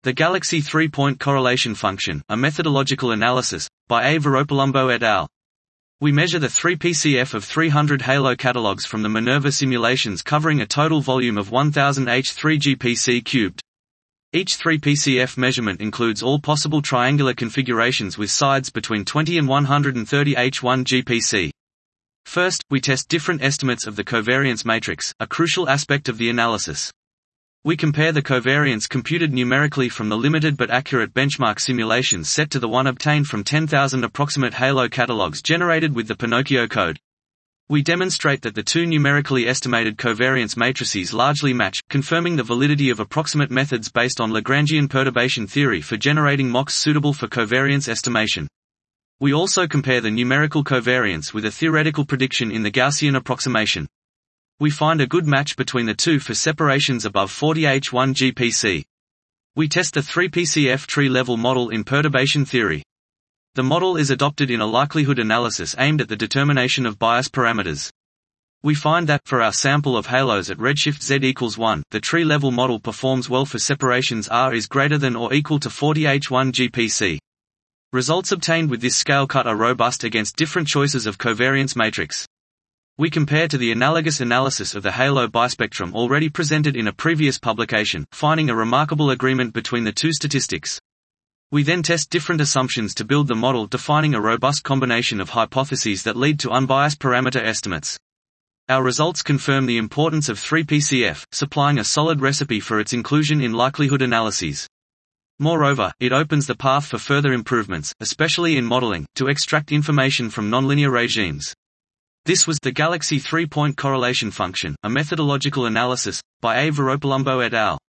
The Galaxy 3-point correlation function, a methodological analysis, by A. Varopalumbo et al. We measure the 3PCF of 300 Halo catalogs from the Minerva simulations covering a total volume of 1000 H3GPC cubed. Each 3PCF measurement includes all possible triangular configurations with sides between 20 and 130 H1GPC. First, we test different estimates of the covariance matrix, a crucial aspect of the analysis. We compare the covariance computed numerically from the limited but accurate benchmark simulations set to the one obtained from 10,000 approximate Halo catalogs generated with the Pinocchio code. We demonstrate that the two numerically estimated covariance matrices largely match, confirming the validity of approximate methods based on Lagrangian perturbation theory for generating mocks suitable for covariance estimation. We also compare the numerical covariance with a theoretical prediction in the Gaussian approximation. We find a good match between the two for separations above 40 H1GPC. We test the 3PCF tree-level model in perturbation theory. The model is adopted in a likelihood analysis aimed at the determination of bias parameters. We find that, for our sample of halos at redshift z equals 1, the tree-level model performs well for separations r is greater than or equal to 40 H1GPC. Results obtained with this scale cut are robust against different choices of covariance matrix. We compare to the analogous analysis of the Halo bispectrum already presented in a previous publication, finding a remarkable agreement between the two statistics. We then test different assumptions to build the model, defining a robust combination of hypotheses that lead to unbiased parameter estimates. Our results confirm the importance of 3PCF, supplying a solid recipe for its inclusion in likelihood analyses. Moreover, it opens the path for further improvements, especially in modeling, to extract information from nonlinear regimes. This was the Galaxy 3-point correlation function, a methodological analysis, by A. Varopalumbo et al.